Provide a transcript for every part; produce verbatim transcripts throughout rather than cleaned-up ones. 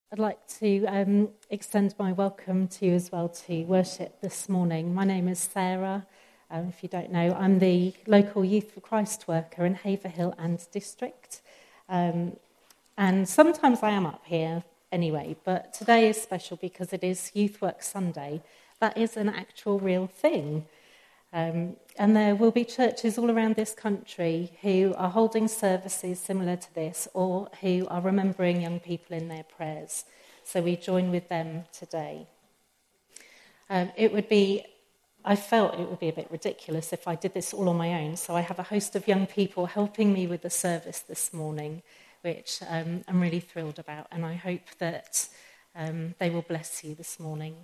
I'd like to um, extend my welcome to you as well to worship this morning. My name is Sarah. Um, if you don't know, I'm the local Youth for Christ worker in Haverhill and District. Um, and sometimes I am up here anyway, but today is special because it is Youth Work Sunday. That is an actual real thing. Um, and there will be churches all around this country who are holding services similar to this or who are remembering young people in their prayers. So we join with them today. Um, it would be, I felt it would be a bit ridiculous if I did this all on my own. So I have a host of young people helping me with the service this morning, which um, I'm really thrilled about. And I hope that um, they will bless you this morning.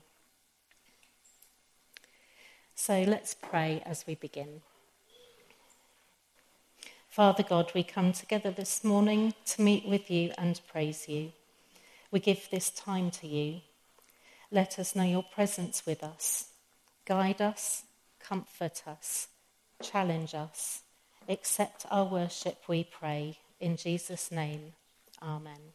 So let's pray as we begin. Father God, we come together this morning to meet with you and praise you. We give this time to you. Let us know your presence with us. Guide us, comfort us, challenge us. Accept our worship, we pray. In Jesus' name, amen.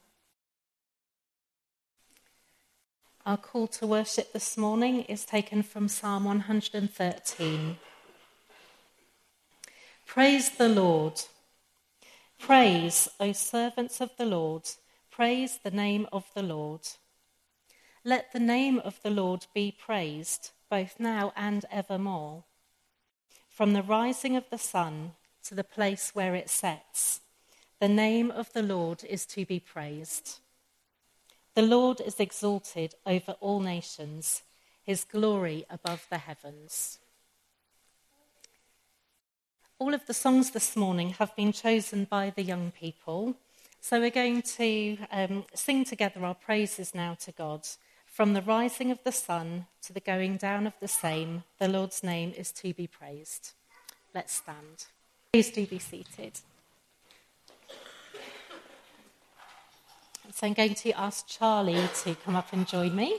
Our call to worship this morning is taken from Psalm one hundred thirteen. Praise the Lord. Praise, O servants of the Lord. Praise the name of the Lord. Let the name of the Lord be praised, both now and evermore. From the rising of the sun to the place where it sets, the name of the Lord is to be praised. The Lord is exalted over all nations, his glory above the heavens. All of the songs this morning have been chosen by the young people, so we're going to um, sing together our praises now to God. From the rising of the sun to the going down of the same, the Lord's name is to be praised. Let's stand. Please do be seated. So I'm going to ask Charlie to come up and join me.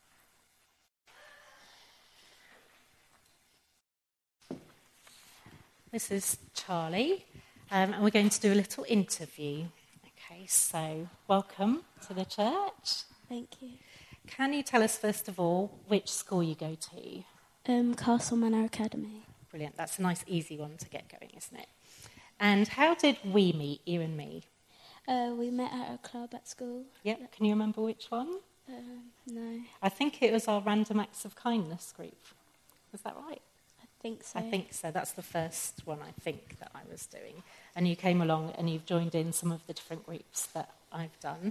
This is Charlie, um, and we're going to do a little interview. Okay, so welcome to the church. Thank you. Can you tell us, first of all, which school you go to? Um, Castle Manor Academy. Brilliant. That's a nice, easy one to get going, isn't it? And how did we meet, you and me? Uh, we met at a club at school. Yep. Can you remember which one? Um, no. I think it was our Random Acts of Kindness group. Was that right? I think so. I think so. That's the first one I think that I was doing. And you came along and you've joined in some of the different groups that I've done.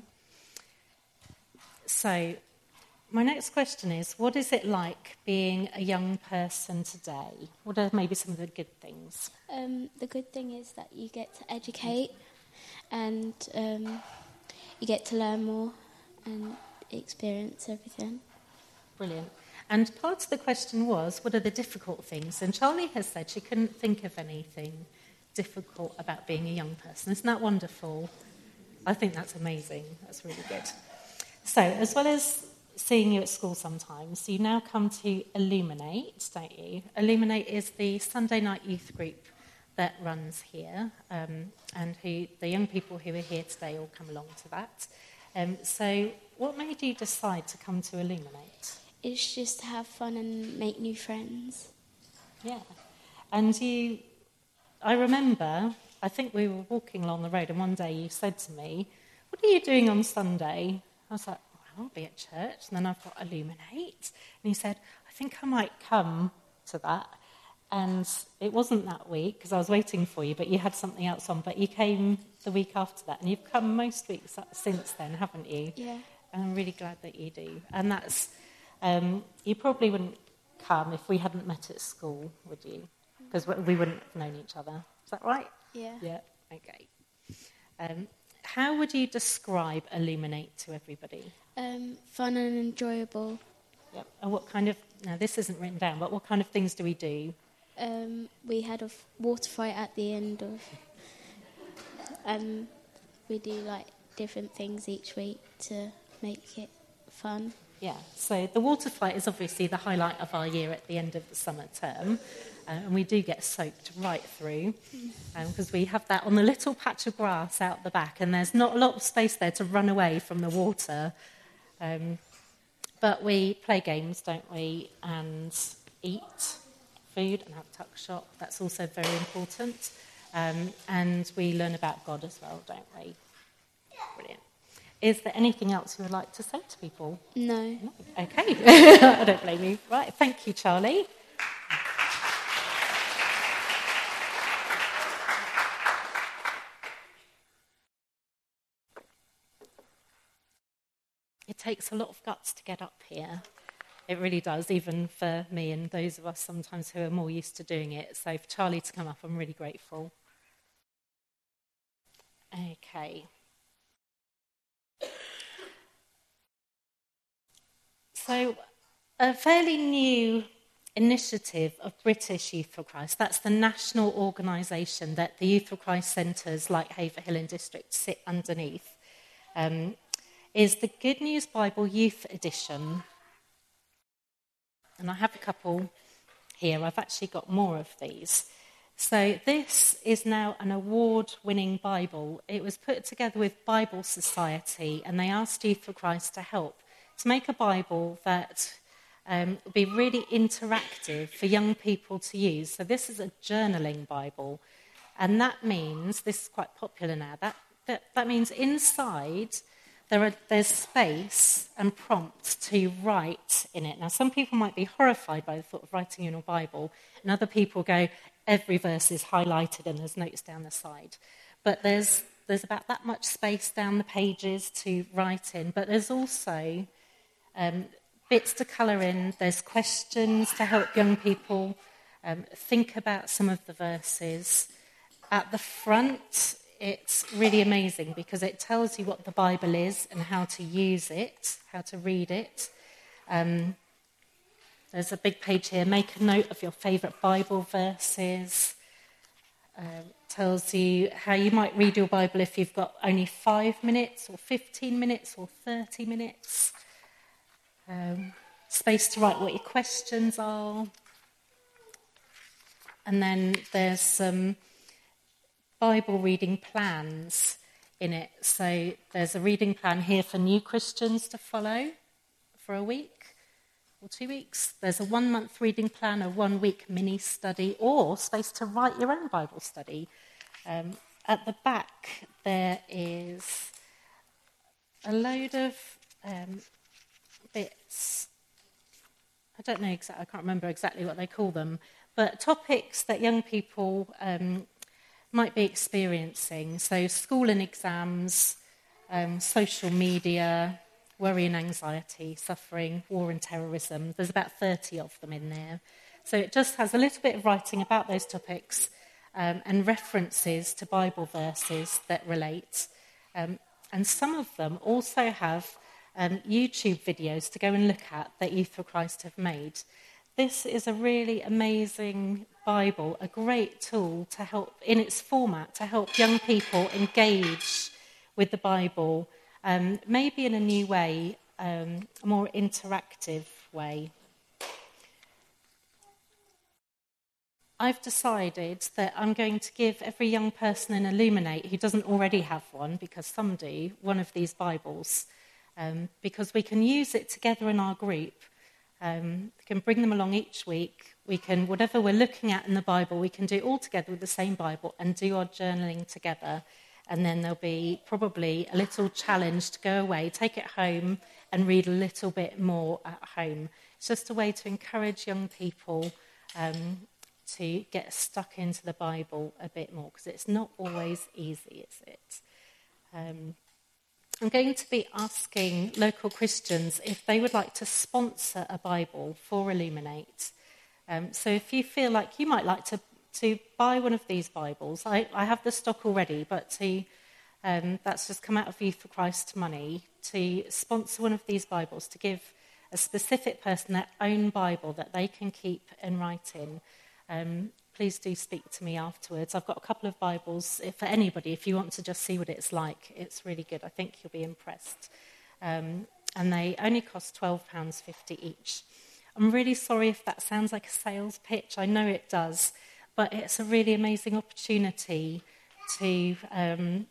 So my next question is, what is it like being a young person today? What are maybe some of the good things? Um, the good thing is that you get to educate and um, you get to learn more and experience everything. Brilliant. And part of the question was, what are the difficult things? And Charlie has said she couldn't think of anything difficult about being a young person. Isn't that wonderful? I think that's amazing. That's really good. So, as well as seeing you at school sometimes, you now come to Illuminate, don't you? Illuminate is the Sunday night youth group that runs here, um, and who the young people who are here today all come along to that. Um, so, what made you decide to come to Illuminate? It's just to have fun and make new friends. Yeah. And you, I remember, I think we were walking along the road and one day you said to me, what are you doing on Sunday? I was like, well, I'll be at church. And then I've got Illuminate. And you said, I think I might come to that. And it wasn't that week because I was waiting for you, but you had something else on. But you came the week after that. And you've come most weeks since then, haven't you? Yeah. And I'm really glad that you do. And that's... Um, you probably wouldn't come if we hadn't met at school, would you? Because we wouldn't have known each other. Is that right? Yeah. Yeah, okay. Um, how would you describe Illuminate to everybody? Um, fun and enjoyable. Yep. And what kind of, now this isn't written down, but what kind of things do we do? Um, we had a water fight at the end of, and we do like different things each week to make it fun. Yeah, so the water fight is obviously the highlight of our year at the end of the summer term. uh, and we do get soaked right through because um, we have that on the little patch of grass out the back, and there's not a lot of space there to run away from the water. Um, but we play games, don't we, and eat food and have tuck shop. That's also very important. Um, and we learn about God as well, don't we? Brilliant. Is there anything else you would like to say to people? No. No. Okay. I don't blame you. Right, thank you, Charlie. It takes a lot of guts to get up here. It really does, even for me and those of us sometimes who are more used to doing it. So for Charlie to come up, I'm really grateful. Okay. So a fairly new initiative of British Youth for Christ, that's the national organisation that the Youth for Christ centres like Haverhill and District sit underneath, um, is the Good News Bible Youth Edition. And I have a couple here. I've actually got more of these. So this is now an award-winning Bible. It was put together with Bible Society, and they asked Youth for Christ to help to make a Bible that um, would be really interactive for young people to use. So this is a journaling Bible, and that means, this is quite popular now, that, that, that means inside there are, there's space and prompts to write in it. Now, some people might be horrified by the thought of writing in a Bible, and other people go, every verse is highlighted and there's notes down the side. But there's there's about that much space down the pages to write in. But there's also um, bits to colour in. There's questions to help young people um, think about some of the verses. At the front, it's really amazing because it tells you what the Bible is and how to use it, how to read it. Um, there's a big page here, make a note of your favourite Bible verses. Uh, tells you how you might read your Bible if you've got only five minutes or fifteen minutes or thirty minutes. Um, space to write what your questions are. And then there's some Bible reading plans in it. So there's a reading plan here for new Christians to follow for a week or two weeks. There's a one-month reading plan, a one-week mini-study, or space to write your own Bible study. Um, at the back, there is a load of um, bits. I don't know exactly, I can't remember exactly what they call them, but topics that young people um, might be experiencing. So school and exams, um, social media, worry and anxiety, suffering, war and terrorism. There's about thirty of them in there. So it just has a little bit of writing about those topics um, and references to Bible verses that relate. Um, and some of them also have um, YouTube videos to go and look at that Youth for Christ have made. This is a really amazing Bible, a great tool to help, in its format, to help young people engage with the Bible, um, maybe in a new way, um, a more interactive way. I've decided that I'm going to give every young person in Illuminate who doesn't already have one, because some do, one of these Bibles, um, because we can use it together in our group. Um, we can bring them along each week. We can, whatever we're looking at in the Bible, we can do it all together with the same Bible and do our journaling together. And then there'll be probably a little challenge to go away, take it home and read a little bit more at home. It's just a way to encourage young people um, to get stuck into the Bible a bit more, because it's not always easy, is it? Um, I'm going to be asking local Christians if they would like to sponsor a Bible for Illuminate. Um, so if you feel like you might like to, to buy one of these Bibles, I, I have the stock already, but to, um, that's just come out of Youth for Christ money, to sponsor one of these Bibles, to give a specific person their own Bible that they can keep and write in. Um, please do speak to me afterwards. I've got a couple of Bibles for anybody, if you want to just see what it's like. It's really good. I think you'll be impressed. Um, and they only cost twelve pounds fifty each. I'm really sorry if that sounds like a sales pitch. I know it does, but it's a really amazing opportunity to um,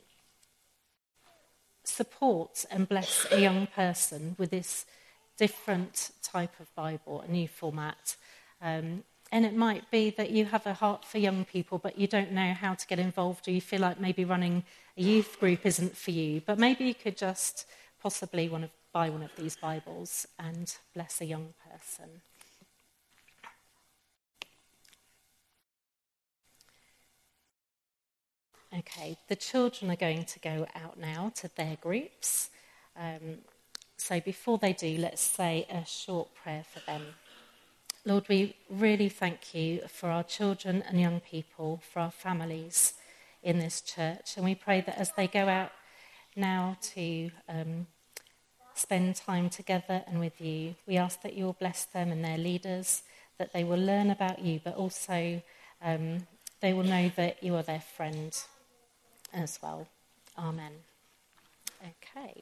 support and bless a young person with this different type of Bible, a new format. Um, and it might be that you have a heart for young people, but you don't know how to get involved, or you feel like maybe running a youth group isn't for you. But maybe you could just possibly want to buy one of these Bibles and bless a young person. Okay, the children are going to go out now to their groups. Um, so before they do, let's say a short prayer for them. Lord, we really thank you for our children and young people, for our families in this church. And we pray that as they go out now to um, spend time together and with you, we ask that you will bless them and their leaders, that they will learn about you, but also um, they will know that you are their friend as well. Amen. Okay.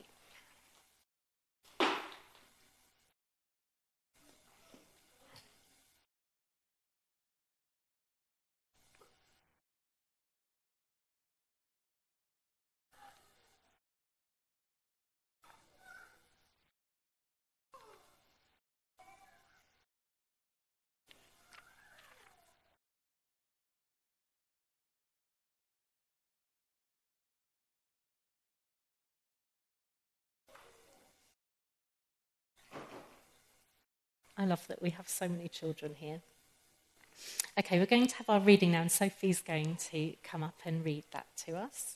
I love that we have so many children here. Okay, we're going to have our reading now, and Sophie's going to come up and read that to us.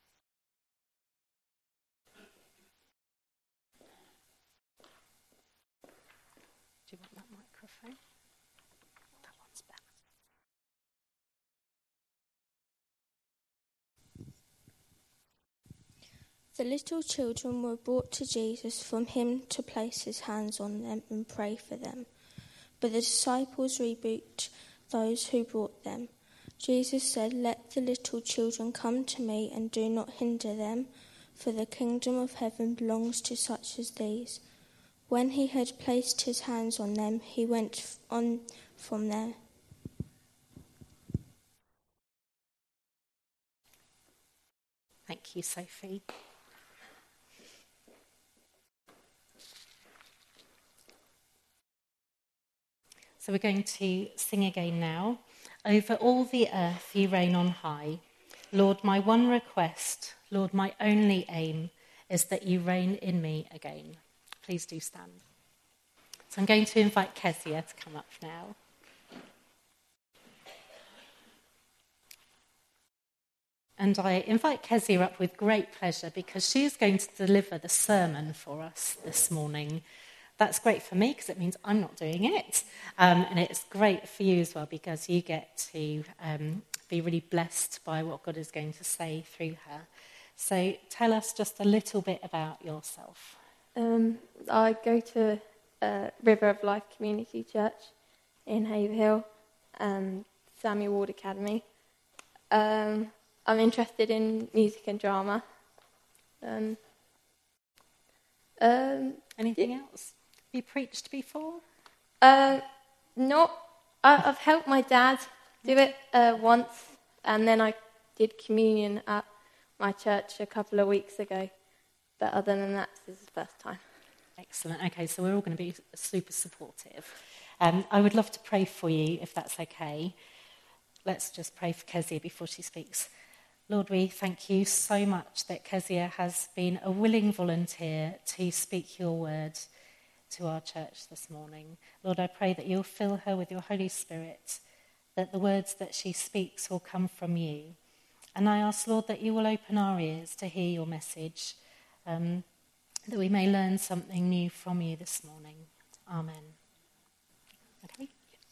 Do you want that microphone? That one's better. The little children were brought to Jesus for him to place his hands on them and pray for them. But the disciples rebuked those who brought them. Jesus said, "Let the little children come to me and do not hinder them, for the kingdom of heaven belongs to such as these." When he had placed his hands on them, he went on from there. Thank you, Sophie. So we're going to sing again now. Over all the earth you reign on high. Lord, my one request, Lord, my only aim is that you reign in me again. Please do stand. So I'm going to invite Kezia to come up now. And I invite Kezia up with great pleasure because she is going to deliver the sermon for us this morning. That's great for me because it means I'm not doing it. Um, and it's great for you as well because you get to um, be really blessed by what God is going to say through her. So tell us just a little bit about yourself. Um, I go to uh, River of Life Community Church in Haverhill, um, Samuel Ward Academy. Um, I'm interested in music and drama. Um, um, Anything yeah. else? Have you preached before? Uh, not. I, I've helped my dad do it uh, once, and then I did communion at my church a couple of weeks ago. But other than that, this is the first time. Excellent. Okay, so we're all going to be super supportive. Um, I would love to pray for you, if that's okay. Let's just pray for Kezia before she speaks. Lord, we thank you so much that Kezia has been a willing volunteer to speak your word to our church this morning. Lord, I pray that you'll fill her with your Holy Spirit, that the words that she speaks will come from you. And I ask, Lord, that you will open our ears to hear your message, um, that we may learn something new from you this morning. Amen. Okay.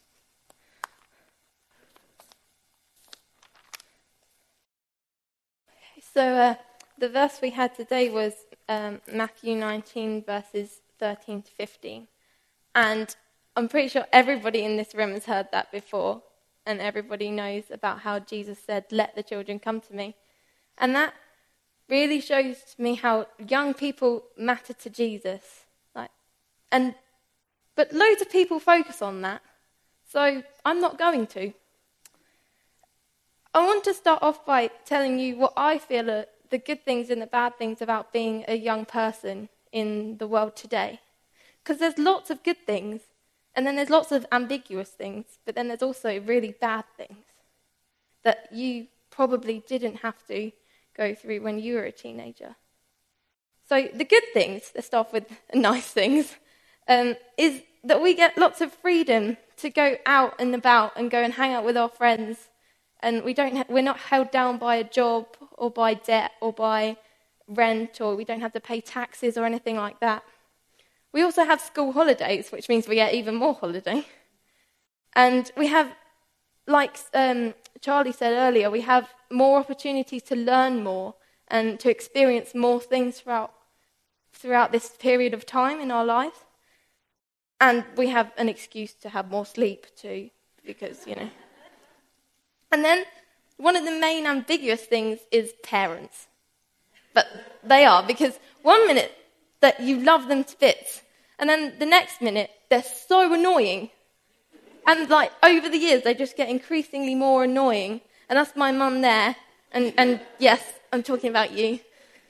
So uh, the verse we had today was um, Matthew nineteen, verses thirteen to fifteen. And I'm pretty sure everybody in this room has heard that before. And everybody knows about how Jesus said, "Let the children come to me." And that really shows to me how young people matter to Jesus. Like, and But loads of people focus on that, so I'm not going to. I want to start off by telling you what I feel are the good things and the bad things about being a young person in the world today. Because there's lots of good things, and then there's lots of ambiguous things, but then there's also really bad things that you probably didn't have to go through when you were a teenager. So the good things, let's start with the nice things, um, is that we get lots of freedom to go out and about and go and hang out with our friends, and we don't ha- we're not held down by a job or by debt or by rent, or we don't have to pay taxes or anything like that. We also have school holidays, which means we get even more holiday. And we have, like um, Charlie said earlier, we have more opportunities to learn more and to experience more things throughout throughout this period of time in our lives. And we have an excuse to have more sleep too, because, you know. And then one of the main ambiguous things is parents. But they are, because one minute that you love them to bits, and then the next minute they're so annoying. And like over the years they just get increasingly more annoying. And that's my mum there. And, and yes, I'm talking about you.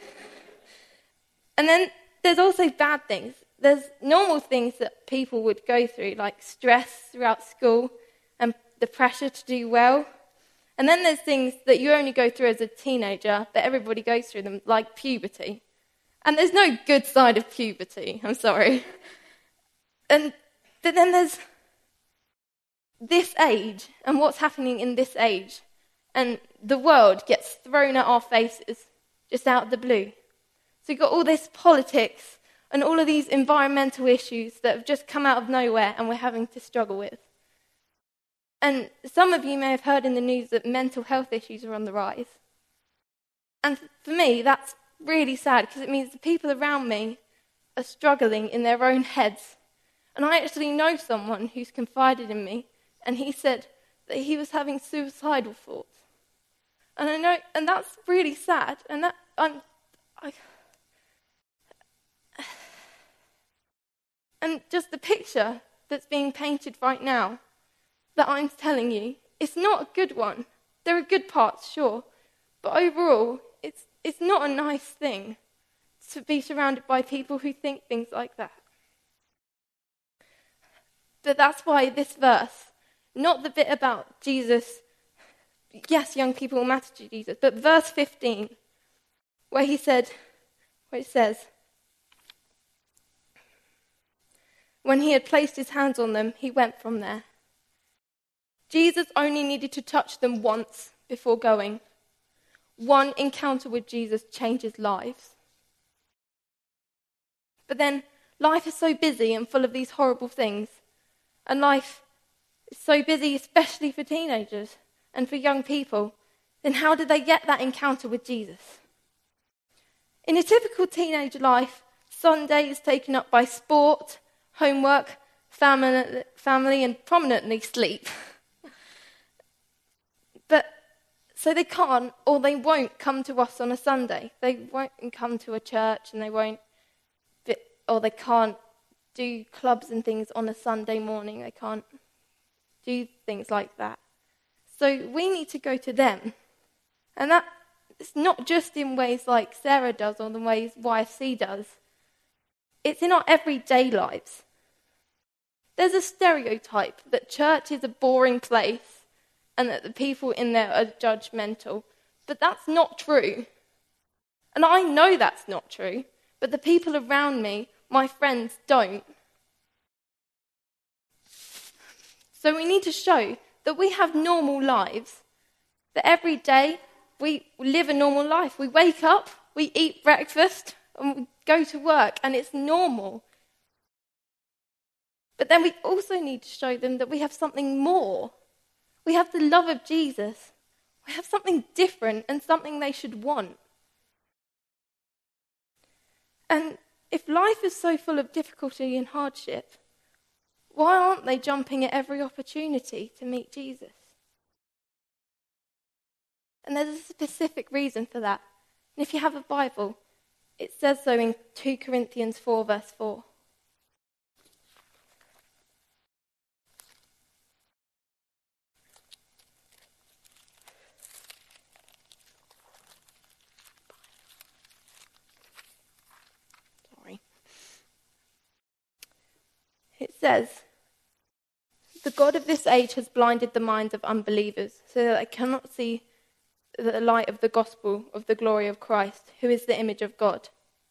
And then there's also bad things. There's normal things that people would go through, like stress throughout school and the pressure to do well. And then there's things that you only go through as a teenager, but everybody goes through them, like puberty. And there's no good side of puberty, I'm sorry. And but then there's this age and what's happening in this age. And the world gets thrown at our faces just out of the blue. So you've got all this politics and all of these environmental issues that have just come out of nowhere and we're having to struggle with. And some of you may have heard in the news that mental health issues are on the rise. And for me, that's really sad, because it means the people around me are struggling in their own heads. And I actually know someone who's confided in me, and he said that he was having suicidal thoughts. And I know, and that's really sad. And that I'm, I, and just the picture that's being painted right now that I'm telling you, it's not a good one. There are good parts, sure, but overall, it's it's not a nice thing to be surrounded by people who think things like that. But that's why this verse, not the bit about Jesus, yes, young people will matter to Jesus, but verse fifteen, where he said, where it says, when he had placed his hands on them, he went from there. Jesus only needed to touch them once before going. One encounter with Jesus changes lives. But then life is so busy and full of these horrible things. And life is so busy, especially for teenagers and for young people. Then how did they get that encounter with Jesus? In a typical teenage life, Sunday is taken up by sport, homework, family, family and prominently sleep. But so they can't or they won't come to us on a Sunday. They won't come to a church, and they won't, or they can't do clubs and things on a Sunday morning. They can't do things like that. So we need to go to them. And that it's not just in ways like Sarah does or the ways Y F C does. It's in our everyday lives. There's a stereotype that church is a boring place and that the people in there are judgmental. But that's not true. And I know that's not true, but the people around me, my friends, don't. So we need to show that we have normal lives, that every day we live a normal life. We wake up, we eat breakfast, and we go to work, and it's normal. But then we also need to show them that we have something more. We have the love of Jesus. We have something different and something they should want. And if life is so full of difficulty and hardship, why aren't they jumping at every opportunity to meet Jesus? And there's a specific reason for that. And if you have a Bible, it says so in two Corinthians four, verse four. says, the God of this age has blinded the minds of unbelievers so that they cannot see the light of the gospel of the glory of Christ, who is the image of God.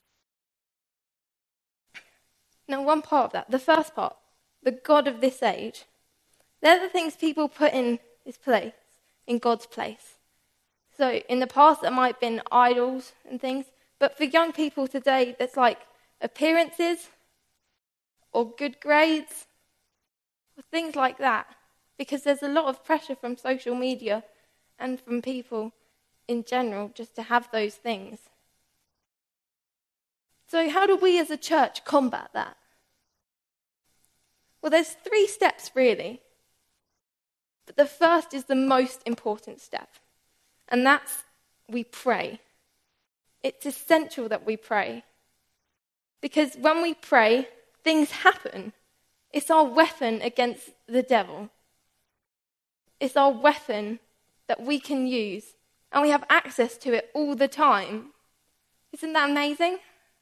Now, one part of that, the first part, the God of this age, they're the things people put in his place, in God's place. So in the past, there might have been idols and things, but for young people today, there's like appearances or good grades or things like that, because there's a lot of pressure from social media and from people in general just to have those things. So how do we as a church combat that? Well, there's three steps really. But the first is the most important step, and that's we pray. It's essential that we pray. Because when we pray, things happen. It's our weapon against the devil. It's our weapon that we can use, and we have access to it all the time. Isn't that amazing?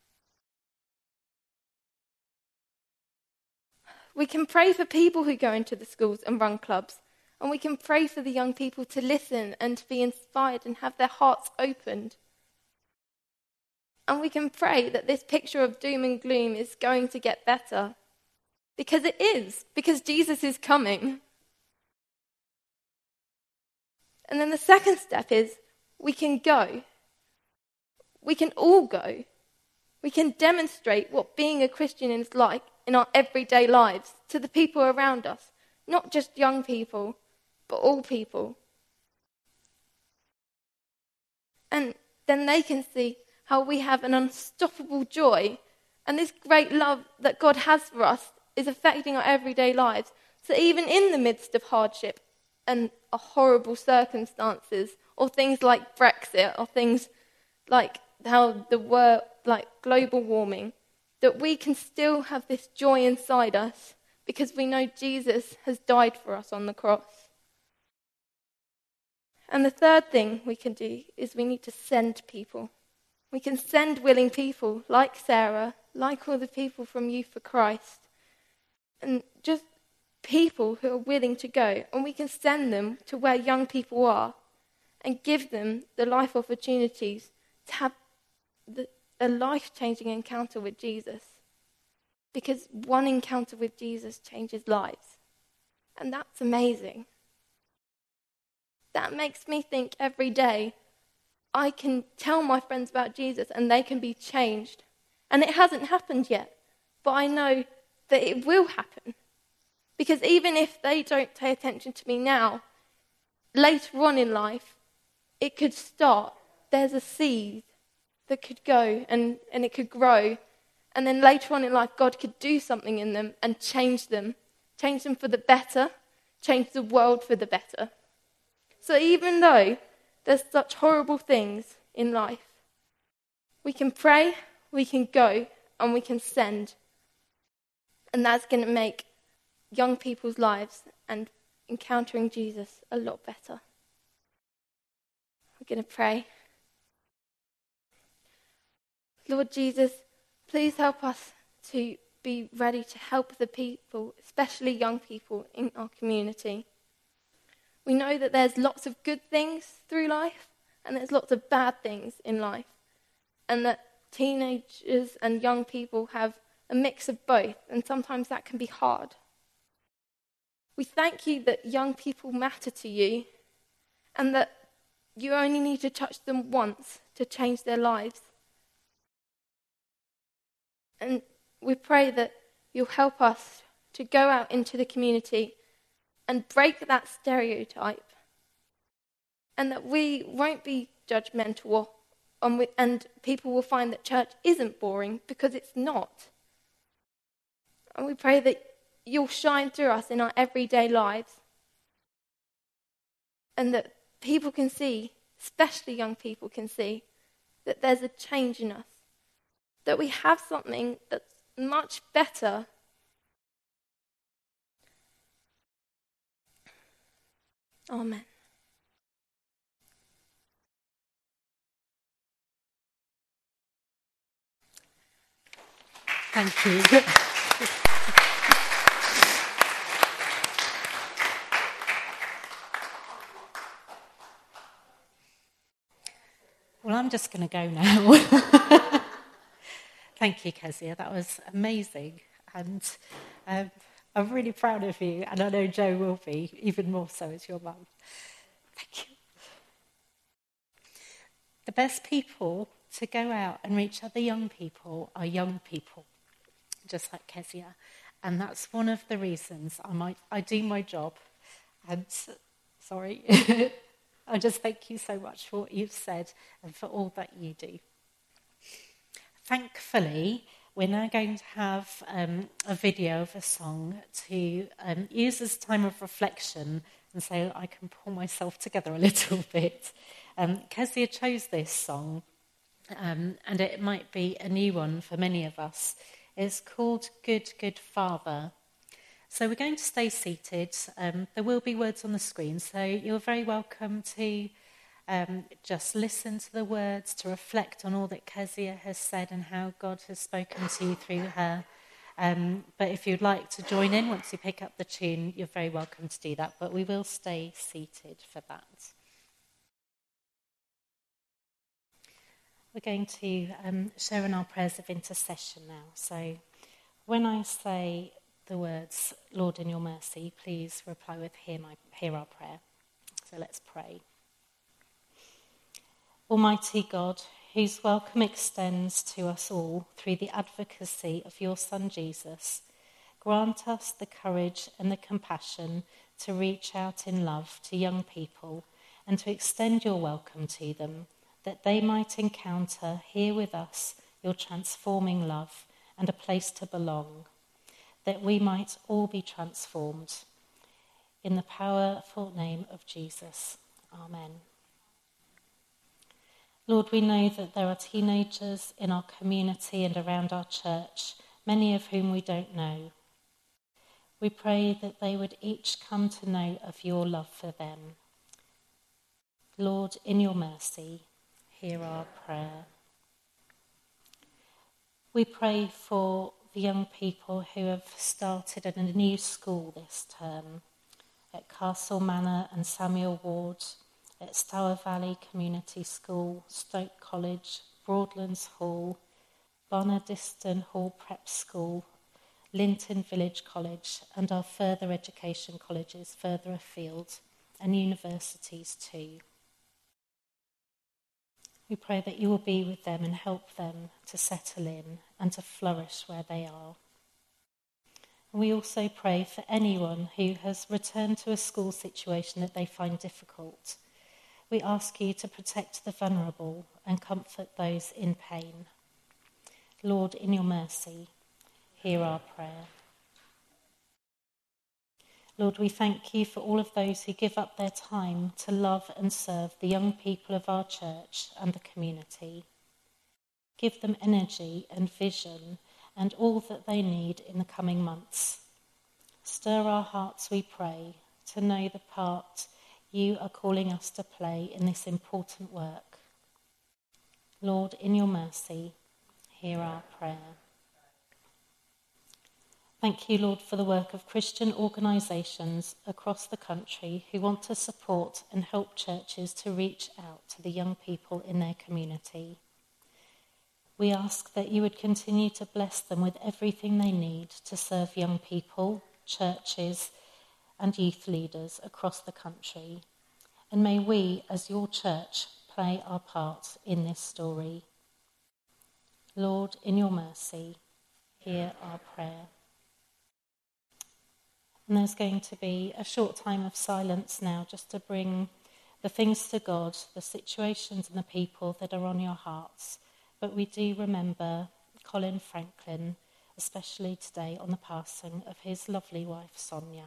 We can pray for people who go into the schools and run clubs, and we can pray for the young people to listen and to be inspired and have their hearts opened. And we can pray that this picture of doom and gloom is going to get better. Because it is, because Jesus is coming. And then the second step is we can go. We can all go. We can demonstrate what being a Christian is like in our everyday lives to the people around us. Not just young people, but all people. And then they can see how we have an unstoppable joy, and this great love that God has for us is affecting our everyday lives. So even in the midst of hardship and horrible circumstances, or things like Brexit, or things like how the world, like global warming, that we can still have this joy inside us because we know Jesus has died for us on the cross. And the third thing we can do is we need to send people. We can send willing people like Sarah, like all the people from Youth for Christ, and just people who are willing to go. And we can send them to where young people are and give them the life opportunities to have the, a life-changing encounter with Jesus. Because one encounter with Jesus changes lives. And that's amazing. That makes me think every day, I can tell my friends about Jesus and they can be changed. And it hasn't happened yet, but I know that it will happen. Because even if they don't pay attention to me now, later on in life, it could start. There's a seed that could go and, and it could grow. And then later on in life, God could do something in them and change them. Change them for the better. Change the world for the better. So even though there's such horrible things in life, we can pray, we can go, and we can send. And that's going to make young people's lives and encountering Jesus a lot better. We're going to pray. Lord Jesus, please help us to be ready to help the people, especially young people in our community. We know that there's lots of good things through life and there's lots of bad things in life, and that teenagers and young people have a mix of both, and sometimes that can be hard. We thank you that young people matter to you and that you only need to touch them once to change their lives. And we pray that you'll help us to go out into the community and break that stereotype, and that we won't be judgmental, or, and people will find that church isn't boring, because it's not. And we pray that you'll shine through us in our everyday lives, and that people can see, especially young people can see, that there's a change in us, that we have something that's much better. Amen. Thank you. I'm just going to go now. Thank you, Kezia. That was amazing. And um, I'm really proud of you. And I know Jo will be, even more so as your mum. Thank you. The best people to go out and reach other young people are young people, just like Kezia. And that's one of the reasons I might I do my job. And sorry, I just thank you so much for what you've said and for all that you do. Thankfully, we're now going to have um, a video of a song to um, use as time of reflection and so I can pull myself together a little bit. Um, Kezia chose this song, um, and it might be a new one for many of us. It's called Good, Good Father. So we're going to stay seated. Um, there will be words on the screen, so you're very welcome to um, just listen to the words, to reflect on all that Kezia has said and how God has spoken to you through her. Um, but if you'd like to join in once you pick up the tune, you're very welcome to do that. But we will stay seated for that. We're going to um, share in our prayers of intercession now. So when I say the words, Lord, in your mercy, please reply with, hear, my, hear our prayer. So let's pray. Almighty God, whose welcome extends to us all through the advocacy of your Son Jesus, grant us the courage and the compassion to reach out in love to young people and to extend your welcome to them, that they might encounter here with us your transforming love and a place to belong, that we might all be transformed. In the powerful name of Jesus. Amen. Lord, we know that there are teenagers in our community and around our church, many of whom we don't know. We pray that they would each come to know of your love for them. Lord, in your mercy, hear our prayer. We pray for the young people who have started at a new school this term, at Castle Manor and Samuel Ward, at Stour Valley Community School, Stoke College, Broadlands Hall, Barnardiston Hall Prep School, Linton Village College, and our further education colleges further afield, and universities too. We pray that you will be with them and help them to settle in and to flourish where they are. And we also pray for anyone who has returned to a school situation that they find difficult. We ask you to protect the vulnerable and comfort those in pain. Lord, in your mercy, hear our prayer. Lord, we thank you for all of those who give up their time to love and serve the young people of our church and the community. Give them energy and vision and all that they need in the coming months. Stir our hearts, we pray, to know the part you are calling us to play in this important work. Lord, in your mercy, hear our prayer. Thank you, Lord, for the work of Christian organisations across the country who want to support and help churches to reach out to the young people in their community. We ask that you would continue to bless them with everything they need to serve young people, churches, and youth leaders across the country. And may we, as your church, play our part in this story. Lord, in your mercy, hear our prayer. And there's going to be a short time of silence now just to bring the things to God, the situations and the people that are on your hearts. But we do remember Colin Franklin, especially today on the passing of his lovely wife, Sonia.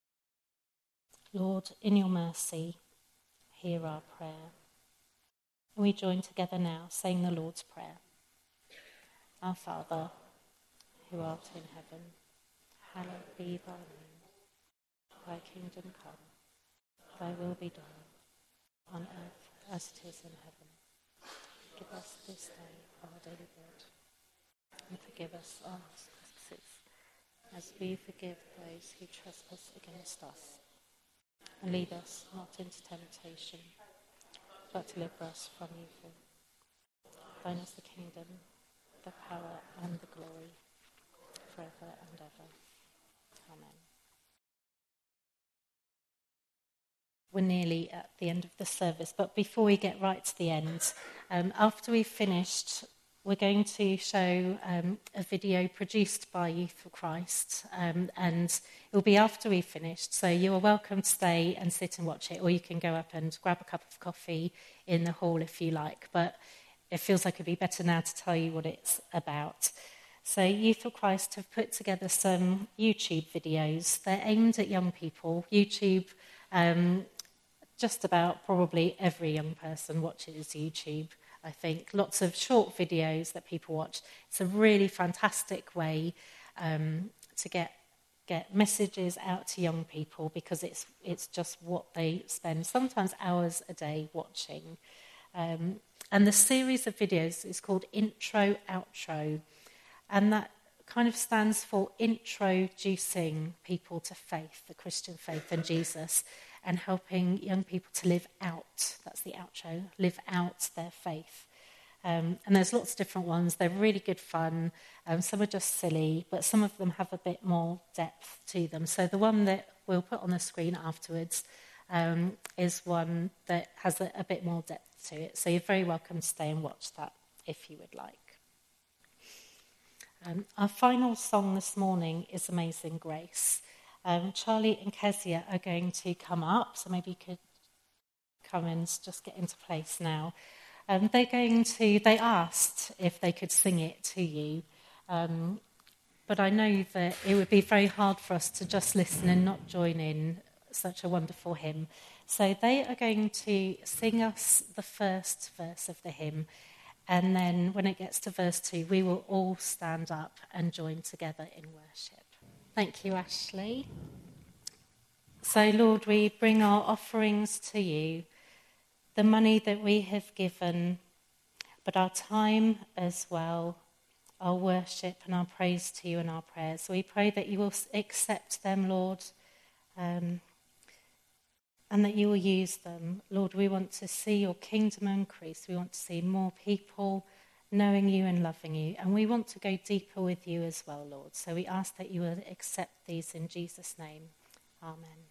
Lord, in your mercy, hear our prayer. We join together now, saying the Lord's Prayer. Our Father, who art in heaven, hallowed be thy name. Thy kingdom come, thy will be done, on earth as it is in heaven. Give us this day our daily bread, and forgive us our trespasses, as we forgive those who trespass against us. And lead us not into temptation, but deliver us from evil. Thine is the kingdom, the power, and the glory, forever and ever. Amen. We're nearly at the end of the service, but before we get right to the end, um, after we've finished, we're going to show um, a video produced by Youth for Christ, um, and it will be after we've finished, so you are welcome to stay and sit and watch it, or you can go up and grab a cup of coffee in the hall if you like, but it feels like it'd be better now to tell you what it's about. So Youth for Christ have put together some YouTube videos. They're aimed at young people. YouTube, um, just about probably every young person watches YouTube, I think. Lots of short videos that people watch. It's a really fantastic way um, to get get messages out to young people, because it's it's just what they spend sometimes hours a day watching. Um, and the series of videos is called Intro Outro, and that kind of stands for introducing people to faith, the Christian faith and Jesus, and helping young people to live out, that's the outro, live out their faith. Um, and there's lots of different ones. They're really good fun. Um, some are just silly, but some of them have a bit more depth to them. So the one that we'll put on the screen afterwards um, is one that has a, a bit more depth to it. So you're very welcome to stay and watch that if you would like. Um, our final song this morning is Amazing Grace. Um, Charlie and Kezia are going to come up, so maybe you could come and just get into place now. Um, they're going to, they asked if they could sing it to you, um, but I know that it would be very hard for us to just listen and not join in such a wonderful hymn. So they are going to sing us the first verse of the hymn, and then when it gets to verse two, we will all stand up and join together in worship. Thank you, Ashley. So, Lord, we bring our offerings to you, the money that we have given, but our time as well, our worship and our praise to you and our prayers. So we pray that you will accept them, Lord, um, and that you will use them. Lord, we want to see your kingdom increase. We want to see more people knowing you and loving you. And we want to go deeper with you as well, Lord. So we ask that you will accept these in Jesus' name. Amen.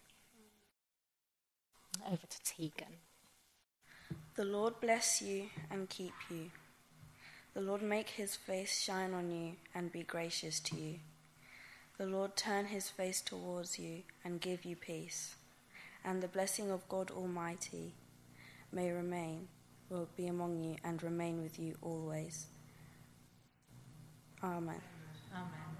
Over to Tegan. The Lord bless you and keep you. The Lord make his face shine on you and be gracious to you. The Lord turn his face towards you and give you peace. And the blessing of God Almighty may remain, will be among you and remain with you always. Amen. Amen.